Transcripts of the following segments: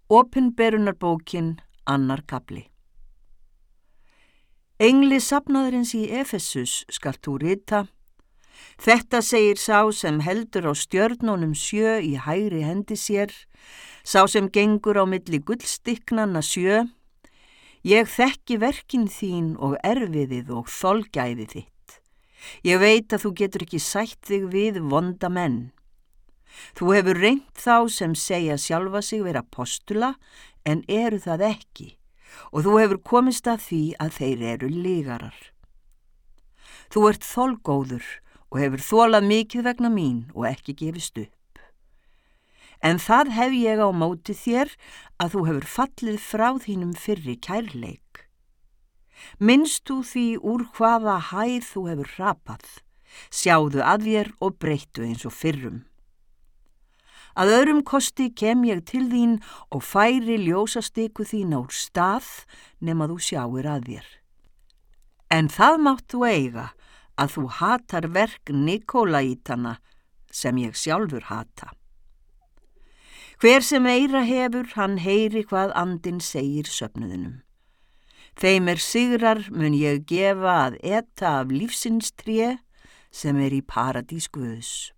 Opinberunarbókin, annar kafli. Engli safnaðarins í Efesus skalt þú rita. Þetta segir sá sem heldur á stjörnunum 7 í hægri hendi sér, sá sem gengur á milli gullstikknanna 7. Ég þekki verkin þín og erfiðið og þolgæði þitt. Ég veit að þú getur ekki sætt þig við vonda menn. Þú hefur reynt þá sem segja sjálfa sig vera apostula en eru það ekki, og þú hefur komist að því að þeir eru lygarar. Þú ert þolgóður og hefur þolað mikið vegna mín og ekki gefist upp. En það hef ég á móti þér að þú hefur fallið frá þínum fyrri kærleik. Minnst þú því úr hvaða hæð þú hefur hrapað, sjáðu að þér og breyttu eins og fyrrum. Að öðrum kosti kem ég til þín og færi ljósastiku þín úr stað nema þú sjáir að þér. En það mátt þú eiga að þú hatar verk Nikólaítana sem ég sjálfur hata. Hver sem eyra hefur, hann heyri hvað andinn segir söfnuðinum. Þeim sigrar mun ég gefa að eta af lífsins tré sem í paradís Guðs.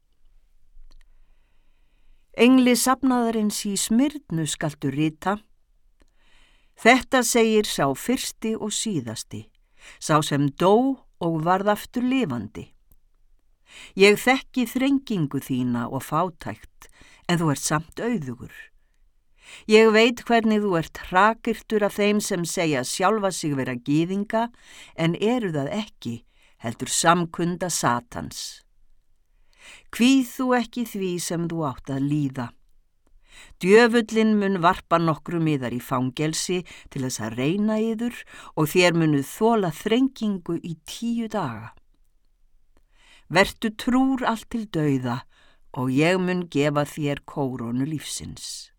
Engli safnaðarins í Smyrnu skaltu rita. Þetta segir sá fyrsti og síðasti, sá sem dó og varð aftur lifandi. Ég þekki þrengingu þína og fátækt, en þú ert samt auðugur. Ég veit hvernig þú ert hrakyrtur af þeim sem segja sjálfa sig vera gyðinga, en eru það ekki, heldur samkunda Satans. Kvíð þú ekki því sem þú átt að líða. Djöfullinn mun varpa nokkrum yðar í fangelsi til þess að reyna yður og þér munuð þola þrengingu í 10 daga. Vertu trúr allt til dauða og ég mun gefa þér kórónu lífsins.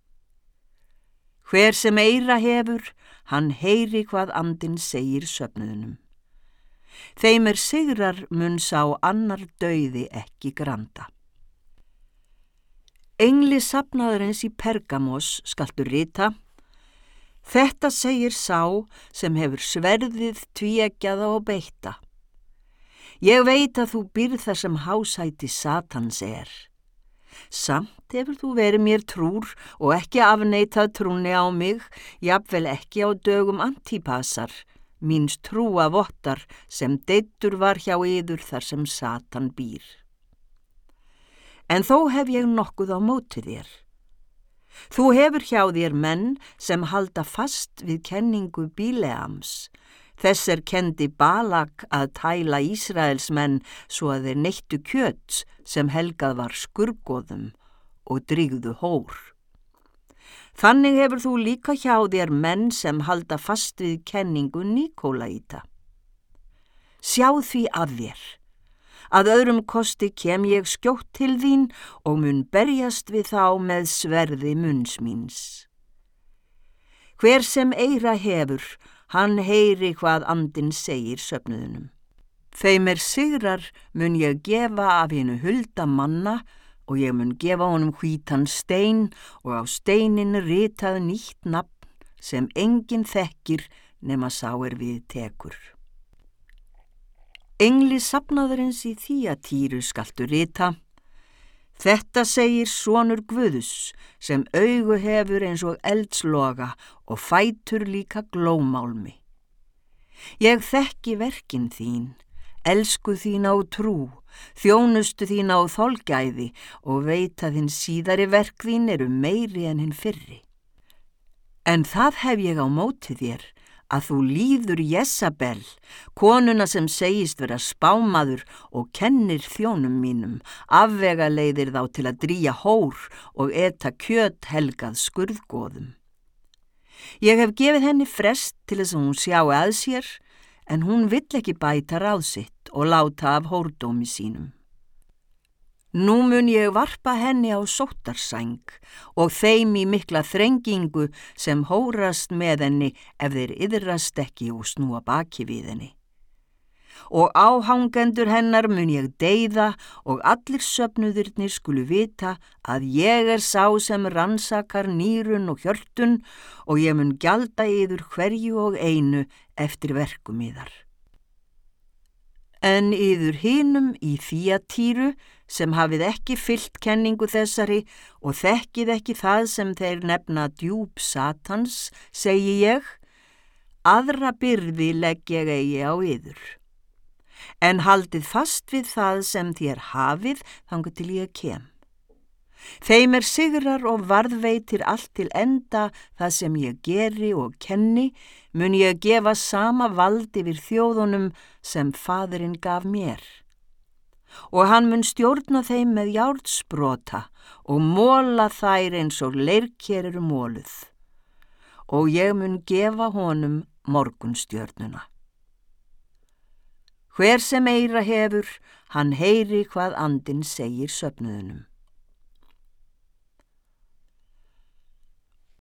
Hver sem eyra hefur, hann heyri hvað andinn segir söfnuðunum. Þeim sigrar mun sá annar dauði ekki granda. Engli safnaðarins í Pergamos skaltu rita. Þetta segir sá sem hefur sverðið tvíeggjaða og beitta. Ég veit að þú býrð þar sem hásæti Satans Samt hefur þú verið mér trúr og ekki afneitað trúni á mig, jafnvel ekki á dögum Antipasar, míns trúa vottar sem deyddur var hjá yður þar sem Satan býr. En þó hef ég nokkuð á móti þér. Þú hefur hjá þér menn sem halda fast við kenningu Bíleams, þess kendi Balak að tæla Ísraelsmenn svo að þeir neyttu kjöt sem helgað var skurgoðum og drýgðu hór. Þannig hefur þú líka hjá þér menn sem halda fast við kenningu Nikólaíta. Sjá því að þér. Að öðrum kosti kem ég skjótt til þín og mun berjast við þá með sverði munns míns. Hver sem eyra hefur, hann heyri hvað andinn segir söfnuðunum. Þeim sigrar mun ég gefa af hinu hulda manna og ég mun gefa honum hvítan stein og á steinin ritað nýtt nafn sem enginn þekkir nema sá við tekur. Engli safnaðarins í Þíatýru skaltu rita. Þetta segir sonur Guðs sem augu hefur eins og eldsloga og fætur líka glómálmi. Ég þekki verkin þín, elsku þín á trú, þjónustu þín á þolgæði og veit að þín síðari verk þín eru meiri en hinn fyrri. En það hef ég á móti þér, að þú líður Jezabel, konuna sem segist vera spámaður og kennir þjónum mínum, afvegaleiðir þá til að drýja hór og eta kjöt helgað skurðgoðum. Ég hef gefið henni frest til þess að hún sjái að sér, en hún vill ekki bæta ráð sitt og láta af hórdómi sínum. Nú mun ég varpa henni á sóttarsæng og þeim í mikla þrengingu sem hórast með henni ef þeir iðrast ekki og snúa baki við henni. og áhangendur hennar mun ég deyða og allir söfnuðirnir skulu vita að ég sá sem rannsakar nýrun og hjörtun og ég mun gjalda yður hverju og einu eftir verkum yðar. En yður hinum í Þýatýru sem hafið ekki fylgt kenningu þessari og þekkið ekki það sem þeir nefna djúp Satans, segi ég, aðra byrði legg ég eigi á yður. En haldið fast við það sem þér hafið þangað til ég kem. Þeim sigrar og varðveitir allt til enda það sem ég geri og kenni, mun ég gefa sama vald yfir þjóðunum sem Faðirinn gaf mér. Og hann mun stjórna þeim með járnsprota og mola þær eins og leirker moluð. Og ég mun gefa honum morgunstjörnuna. Hver sem eyra hefur, hann heyri hvað andinn segir söfnuðunum.